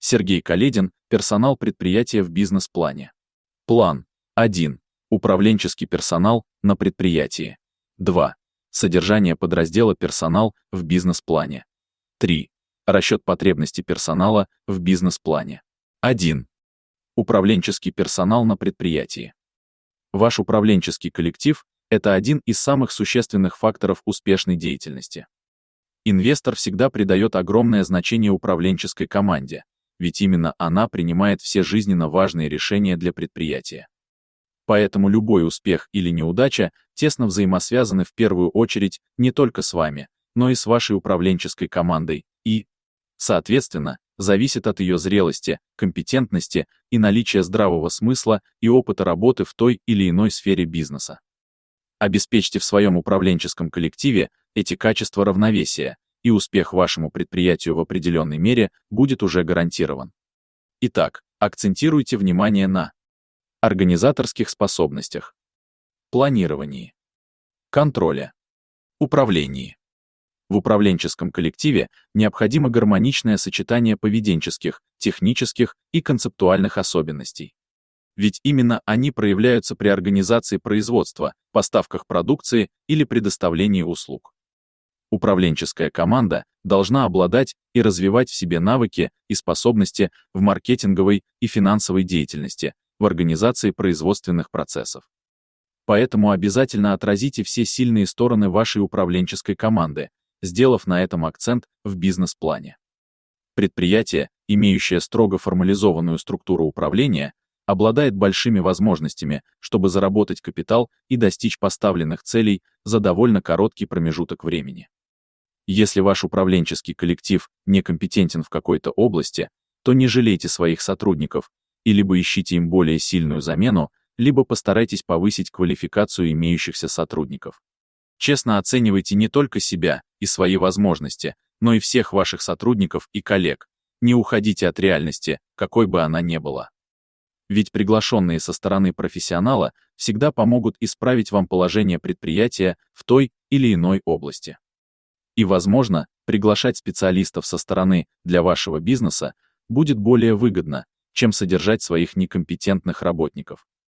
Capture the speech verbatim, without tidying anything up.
Сергей Каледин, персонал предприятия в бизнес-плане. План. один. Управленческий персонал на предприятии. два. Содержание подраздела персонал в бизнес-плане. три. Расчет потребностей персонала в бизнес-плане. один. Управленческий персонал на предприятии. Ваш управленческий коллектив – это один из самых существенных факторов успешной деятельности. Инвестор всегда придает огромное значение управленческой команде, ведь именно она принимает все жизненно важные решения для предприятия. Поэтому любой успех или неудача тесно взаимосвязаны в первую очередь не только с вами, но и с вашей управленческой командой и, соответственно, зависит от ее зрелости, компетентности и наличия здравого смысла и опыта работы в той или иной сфере бизнеса. Обеспечьте в своем управленческом коллективе эти качества равновесия, и успех вашему предприятию в определенной мере будет уже гарантирован. Итак, акцентируйте внимание на организаторских способностях, планировании, контроле, управлении. В управленческом коллективе необходимо гармоничное сочетание поведенческих, технических и концептуальных особенностей. Ведь именно они проявляются при организации производства, поставках продукции или предоставлении услуг. Управленческая команда должна обладать и развивать в себе навыки и способности в маркетинговой и финансовой деятельности, в организации производственных процессов. Поэтому обязательно отразите все сильные стороны вашей управленческой команды, сделав на этом акцент в бизнес-плане. Предприятие, имеющее строго формализованную структуру управления, обладает большими возможностями, чтобы заработать капитал и достичь поставленных целей за довольно короткий промежуток времени. Если ваш управленческий коллектив некомпетентен в какой-то области, то не жалейте своих сотрудников, и либо ищите им более сильную замену, либо постарайтесь повысить квалификацию имеющихся сотрудников. Честно оценивайте не только себя и свои возможности, но и всех ваших сотрудников и коллег. Не уходите от реальности, какой бы она ни была. Ведь приглашенные со стороны профессионала всегда помогут исправить вам положение предприятия в той или иной области. И, возможно, приглашать специалистов со стороны для вашего бизнеса будет более выгодно, чем содержать своих некомпетентных работников.